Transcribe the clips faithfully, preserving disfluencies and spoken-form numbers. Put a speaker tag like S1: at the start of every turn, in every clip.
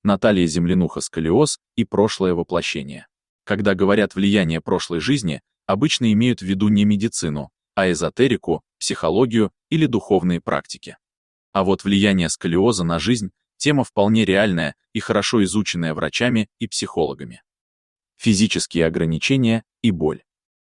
S1: Наталья Землянуха, сколиоз и прошлое воплощение. Когда говорят «влияние прошлой жизни», обычно имеют в виду не медицину, а эзотерику, психологию или духовные практики. А вот влияние сколиоза на жизнь – тема вполне реальная и хорошо изученная врачами и психологами. Физические ограничения и боль.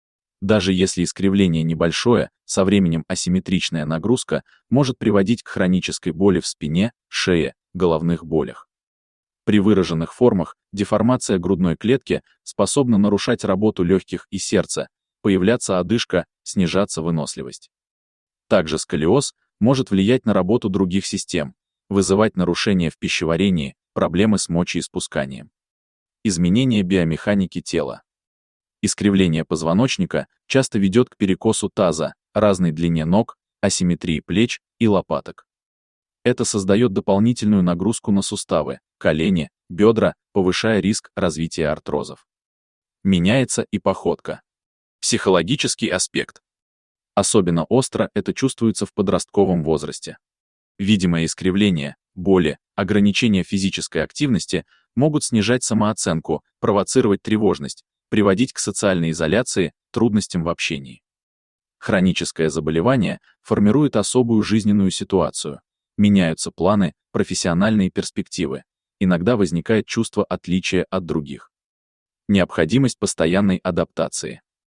S1: Даже если искривление небольшое, со временем асимметричная нагрузка может приводить к хронической боли в спине, шее, головных болях. При выраженных формах деформация грудной клетки способна нарушать работу легких и сердца, появляться одышка, снижаться выносливость. Также сколиоз может влиять на работу других систем, вызывать нарушения в пищеварении, проблемы с мочеиспусканием. Изменение биомеханики тела. Искривление позвоночника часто ведет к перекосу таза, разной длине ног, асимметрии плеч и лопаток. Это создает дополнительную нагрузку на суставы, колени, бедра, повышая риск развития артрозов. Меняется и походка. Психологический аспект. Особенно остро это чувствуется в подростковом возрасте. Видимое искривление, боли, ограничение физической активности могут снижать самооценку, провоцировать тревожность, приводить к социальной изоляции, трудностям в общении. Хроническое заболевание формирует особую жизненную ситуацию. Меняются планы, профессиональные перспективы. Иногда возникает чувство отличия от других. Необходимость постоянной адаптации.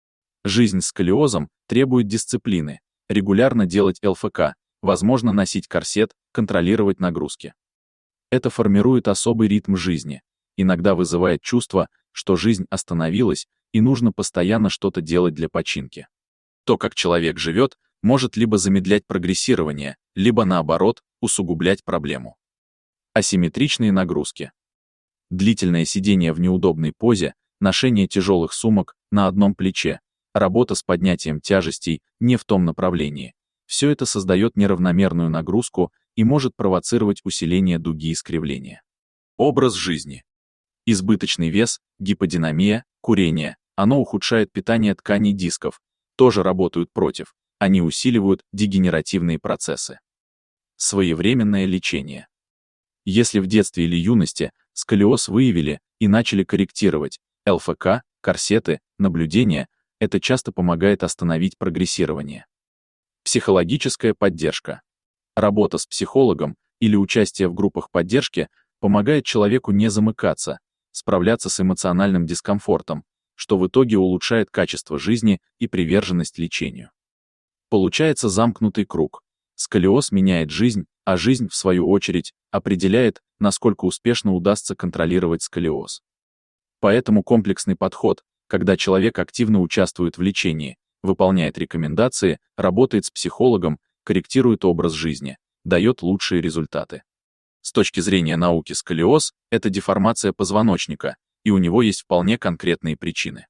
S1: Жизнь с сколиозом требует дисциплины, регулярно делать эл эф ка, возможно носить корсет, контролировать нагрузки. Это формирует особый ритм жизни, иногда вызывает чувство, что жизнь остановилась и нужно постоянно что-то делать для починки. То, как человек живет, может либо замедлять прогрессирование, либо наоборот, усугублять проблему. Асимметричные нагрузки. Длительное сидение в неудобной позе, ношение тяжелых сумок на одном плече, работа с поднятием тяжестей не в том направлении. Все это создает неравномерную нагрузку и может провоцировать усиление дуги искривления. Образ жизни. Избыточный вес, гиподинамия, курение. Оно ухудшает питание тканей дисков, тоже работают против, они усиливают дегенеративные процессы. Своевременное лечение. Если в детстве или юности сколиоз выявили и начали корректировать, эл эф ка, корсеты, наблюдения, это часто помогает остановить прогрессирование. Психологическая поддержка. Работа с психологом или участие в группах поддержки помогает человеку не замыкаться, справляться с эмоциональным дискомфортом, что в итоге улучшает качество жизни и приверженность лечению. Получается замкнутый круг. Сколиоз меняет жизнь, а жизнь, в свою очередь, определяет, насколько успешно удастся контролировать сколиоз. Поэтому комплексный подход, когда человек активно участвует в лечении, выполняет рекомендации, работает с психологом, корректирует образ жизни, дает лучшие результаты. С точки зрения науки сколиоз – это деформация позвоночника, и у него есть вполне конкретные причины.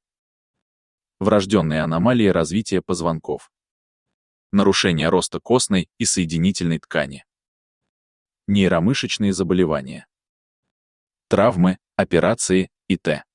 S1: Врожденные аномалии развития позвонков. Нарушение роста костной и соединительной ткани. Нейромышечные заболевания. Травмы, операции и т.д.